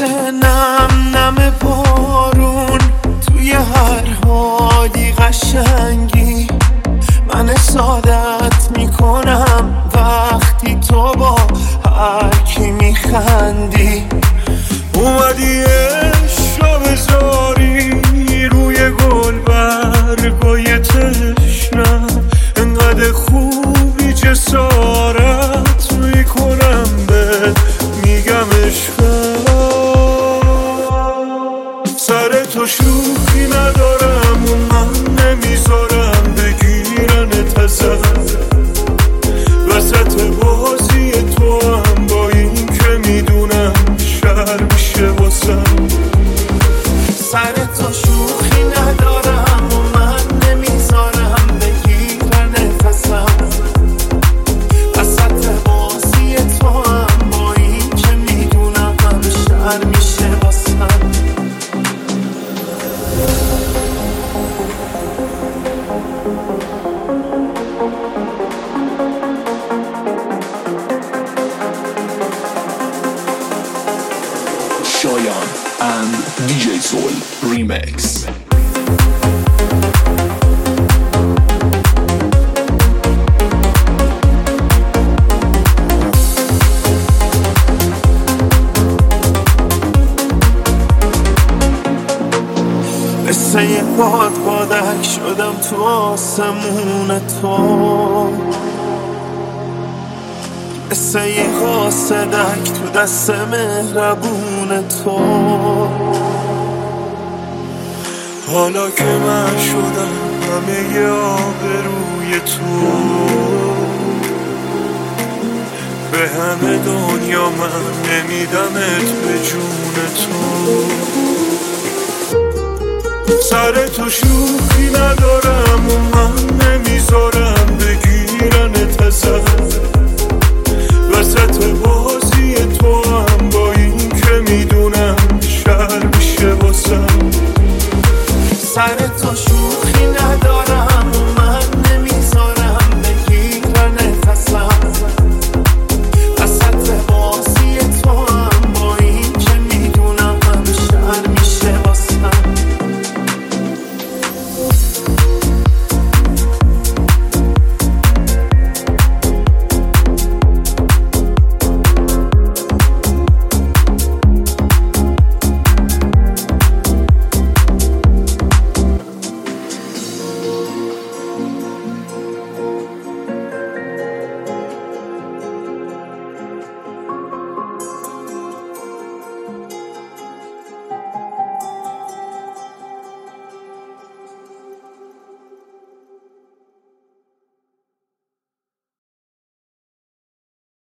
نم نم بارون توی هر حالی قشنگی، من سعادت میکنم وقتی تو با هر کی میخندی. اومدی عشق بذاری روی گل برگای تشنم، انقدر خوبی جسارت میکنم بهت میگم عشقم. سر تو شوخی ندارم و من نمیذارم بگیرنت ازم، وسط بازی تو هم با این که میدونم شهر میشه واسم. سر تو شوخی ندارم و من نمیذارم بگیرنت ازم، وسط بازی تو هم با این که میدونم شهر میشه واسم. Shayan and DJ Soul Remix. مثل یه بادک شدم تو آسمون تو، مثل یه قاصدک تو دست مهربون تو. حالا که من شدم همه ی آبروی تو، به همه دنیا من نمیدمت به جون تو. سر تو شوخی ندارم و من نمیذارم بگیرنت ازم، وسط